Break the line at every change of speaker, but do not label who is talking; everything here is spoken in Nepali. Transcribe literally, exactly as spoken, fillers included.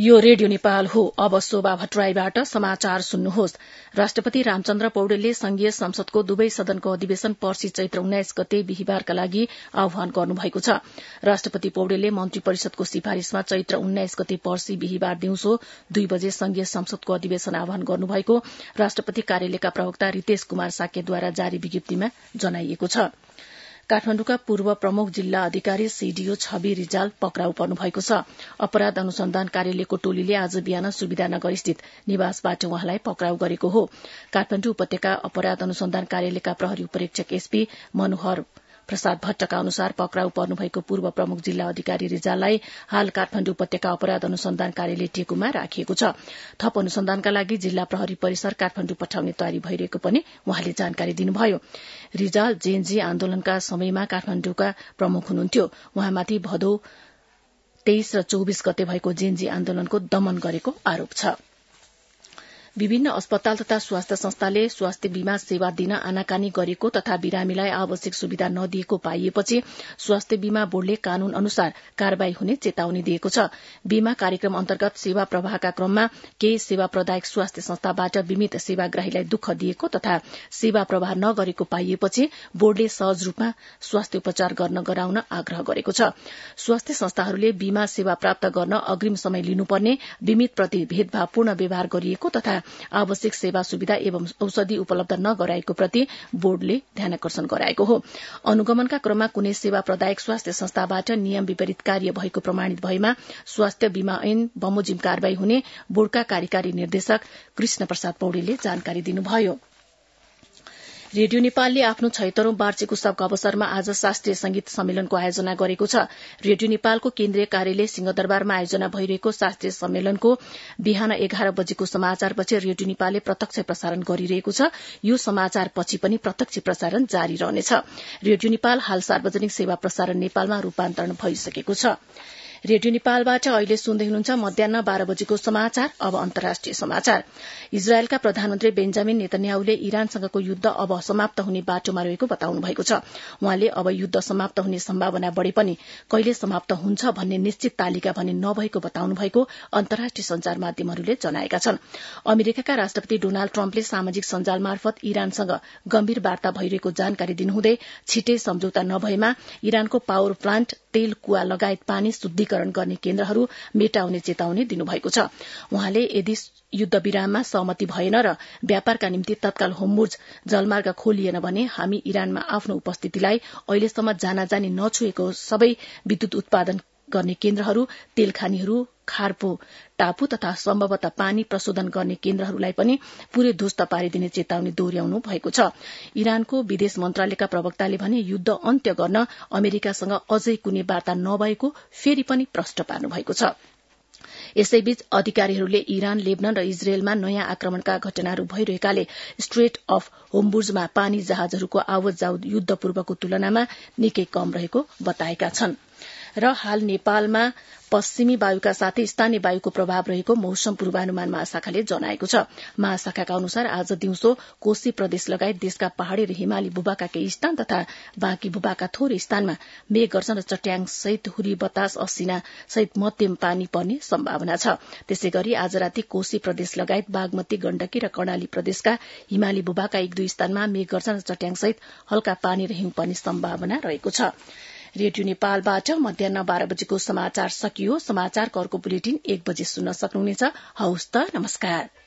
यो रेडियो नेपाल हो। अब शोभा भट्टराईबाट समाचार सुन्नुहोस्। राष्ट्रपति रामचन्द्र पौडेलले संघीय संसदको दुवै सदनको अधिवेशन पर्सि चैत्र उन्नाइस गते बिहिबारका लागि आह्वान गर्नुभएको छ। राष्ट्रपति पौडेलले मन्त्री परिषदको सिफारिशमा चैत्र उन्नाइस गते पर्सि बिहिबार दिउँसो दुई बजे संघीय संसदको अधिवेशन आह्वान गर्नुभएको राष्ट्रपति कार्यालयका प्रवक्ता रितेश कुमार साक्यद्वारा जारी विज्ञप्तिमा जनाइएको छ। काठमाण्डुका पूर्व प्रमुख जिल्ला अधिकारी सीडीओ छवि रिजाल पक्राउ पर्नुभएको छ। अपराध अनुसन्धान कार्यालयको टोलीले आज बिहान सुविधानगर स्थित निवासबाट उहाँलाई पक्राउ गरेको हो। काठमाण्डु उपत्यका अपराध अनुसन्धान कार्यालयका प्रहरी उपरीक्षक एसपी मनोहर प्रसाद भट्टका अनुसार पक्राउ पर्नुभएको पूर्व प्रमुख जिल्ला अधिकारी रिजाललाई हाल काठमाण्डु उपत्यका अपराध अनुसन्धान कार्यालय टेकुमा राखिएको छ। थप अनुसन्धानका लागि जिल्ला प्रहरी परिसर काठमाण्डु पठाउने तयारी भइरहेको पनि उहाँले जानकारी दिनुभयो। रिजाल जेएनजी आन्दोलनका समयमा काठमाण्डुका प्रमुख हुनुहुन्थ्यो। उहाँमाथि भदौ तेइस र चौबिस गते भएको जेएनजी आन्दोलनको दमन गरेको आरोप छ। विभिन्न अस्पताल तथा स्वास्थ्य संस्थाले स्वास्थ्य बीमा सेवा दिन आनाकानी गरेको तथा बिरामीलाई आवश्यक सुविधा नदिएको पाइएपछि स्वास्थ्य बीमा बोर्डले कानून अनुसार कार्यवाही हुने चेतावनी दिएको छ। बीमा कार्यक्रम अन्तर्गत सेवा प्रवाहका क्रममा केही सेवा प्रदायक स्वास्थ्य संस्थाबाट बीमित सेवाग्राहीलाई दुःख दिएको तथा सेवा प्रवाह नगरेको पाइएपछि बोर्डले सहज रूपमा स्वास्थ्य उपचार गर्न गराउन आग्रह गरेको छ। स्वास्थ्य संस्थाहरूले बीमा सेवा प्राप्त गर्न अग्रिम समय लिनुपर्ने, बीमितप्रति भेदभावपूर्ण व्यवहार गरिएको तथा आवश्यक सेवा सुविधा एवं औषधि उपलब्ध नगराएको प्रति बोर्डले ध्यानाकर्षण गराएको हो। अनुगमनका क्रममा कुनै सेवा प्रदायक स्वास्थ्य संस्थाबाट नियम विपरीत कार्य भएको प्रमाणित भएमा स्वास्थ्य बीमा ऐन बमोजिम कार्यवाही हुने बोर्डका कार्यकारी निर्देशक कृष्ण प्रसाद पौडेलले जानकारी दिनुभयो। रेडियो नेपालले आफ्नो छैहत्तरौं वार्षिक उत्सवका अवसरमा आज शास्त्रीय संगीत सम्मेलनको आयोजना गरेको छ। रेडियो नेपालको केन्द्रीय कार्यालय सिंहदरबारमा आयोजना भइरहेको शास्त्रीय सम्मेलनको बिहान एघार बजेको समाचारपछि रेडियो नेपालले प्रत्यक्ष प्रसारण गरिरहेको छ। यो समाचारपछि पनि प्रत्यक्ष प्रसारण जारी रहनेछ। रेडियो नेपाल हाल सार्वजनिक सेवा प्रसारण नेपालमा रूपान्तरण भइसकेको छ। रेडियो नेपालबाट अहिले सुन्दै हुनुहुन्छ मध्याह बाह्र बजेको समाचार। अब अन्तर्राष्ट्रिय समाचार। इजरायलका प्रधानमन्त्री बेन्जामिन नेतन्याहुले इरानसँगको युद्ध अब समाप्त हुने बाटोमा रहेको बताउनु भएको छ। उहाँले अब युद्ध समाप्त हुने सम्भावना बढ़े पनि कहिले समाप्त हुन्छ भन्ने निश्चित तालिका भने नभएको बताउनु भएको अन्तर्राष्ट्रिय संचार माध्यमहरूले जनाएका छन्। अमेरिकाका राष्ट्रपति डोनाल्ड ट्रम्पले सामाजिक सञ्जाल मार्फत इरानसँग गम्भीर वार्ता भइरहेको जानकारी दिनुहुँदै छिटै सम्झौता नभएमा इरानको पावर प्लान्ट, तेल कुवा लगायत पानी शुद्धिकरण गर्ने केन्द्रहरू मेटाउने चेतावनी दिनुभएको छ। उहाँले यदि युद्ध विराममा सहमति भएन र व्यापारका निम्ति तत्काल होर्मुज जलमार्ग खोलिएन भने हामी इरानमा आफ्नो उपस्थितिलाई अहिलेसम्म जानाजानी नछुएको सबै विद्युत उत्पादन गर्ने केन्द्रहरू, तेलखानीहरू, खार्पो टापु तथा सम्भवतः पानी प्रशोधन गर्ने केन्द्रहरूलाई पनि पूरै ध्वस्त पारिदिने चेतावनी दोहोर्याउनु भएको छ। इरानको विदेश मन्त्रालयका प्रवक्ताले भने युद्ध अन्त्य गर्न अमेरिकासँग अझै कुनै वार्ता नभएको फेरि पनि प्रश्न पार्नु भएको छ। यसैबीच अधिकारीहरूले इरान, लेबनन र इजरायलमा नयाँ आक्रमणका घटनाहरू भइरहेकाले स्ट्रेट अफ होर्मुजमा पानी जहाजहरूको आवत जावत युद्धपूर्वको तुलनामा निकै कम रहेको बताएका छन्। र हाल नेपालमा पश्चिमी वायुका साथै स्थानीय वायुको प्रभाव रहेको मौसम पूर्वानुमान महाशाखाले जनाएको छ। महाशाखाका अनुसार आज दिउँसो कोशी प्रदेश लगायत देशका पहाड़ी र हिमाली भूभागका केही स्थान तथा बाँकी भूभागका थोरै स्थानमा मेघ गर्जन र चट्याङ सहित हुरी बतास असिना सहित मध्यम पानी पर्ने सम्भावना छ। त्यसै गरी आज राति कोशी प्रदेश लगायत बागमती, गण्डकी र कर्णाली प्रदेशका हिमाली भूभागका एक दुई स्थानमा मेघ गर्जन र चट्याङ सहित हल्का पानी र हिउँ पर्ने सम्भावना रहेको छ। रेडियो नेपालबाट मध्याह बाह्र बजेको समाचार सकियो। समाचारको अर्को बुलेटिन एक बजे सुन्न सक्नुहुनेछ। हवस् त, नमस्कार।